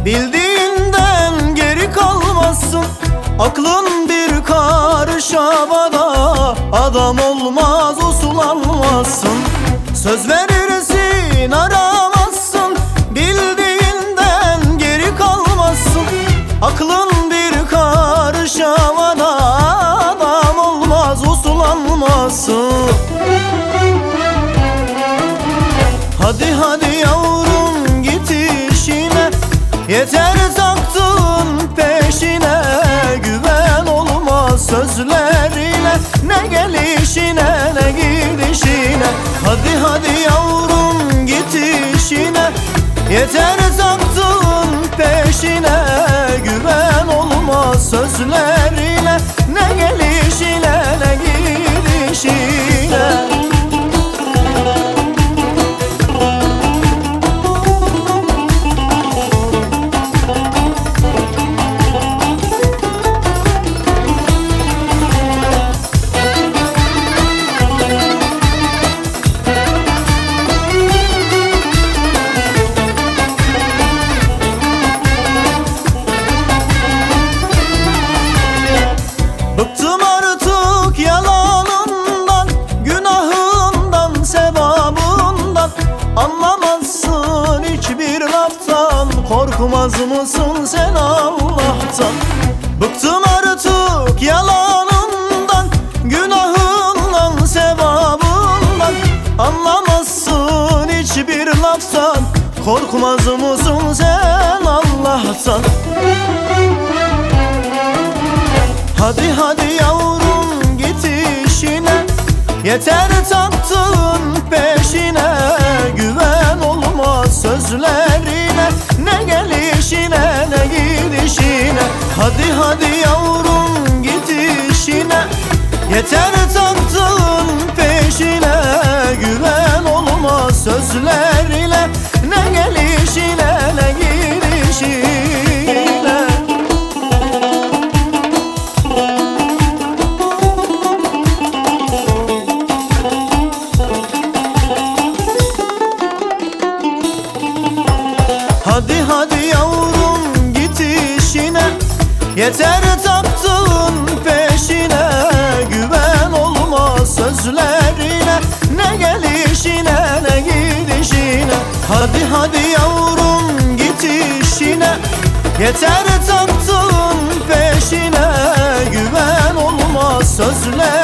bildiğinden geri kalmazsın. Aklın bir karış havada, adam olmaz usulanmazsın. Söz verirsin aramazsın, bildiğinden geri kalmazsın. Aklın bir karış havada, adam olmaz usulanmazsın. Hadi hadi yavrum git işine, yeter taktın peşine. Güven olmaz sözlerine, ne gelişine ne gidişine. Hadi hadi yavrum git işine, yeter taktın peşine. Güven olmaz sözlerine, ne gelişine ne gidişine. Bıktım artık yalanından, günahından, sevabından. Anlamazsın hiçbir laftan, korkmaz mısın sen Allah'tan? Bıktım artık yalanından, günahından, sevabından. Anlamazsın hiçbir laftan, korkmaz mısın sen Allah'tan? Hadi hadi yavrum git işine, yeter taktın peşine. Güven olmaz sözlerine, ne gelişine ne gidişine. Hadi hadi yavrum git işine, yeter taktın peşine. Güven olmaz sözlerine, ne gelişine ne gidişine. Hadi hadi yavrum git işine, yeter taktın peşine. Güven olmaz sözlerine, ne gelişine ne gidişine. Hadi hadi yavrum git işine, yeter taktın peşine. Güven olmaz sözlerine.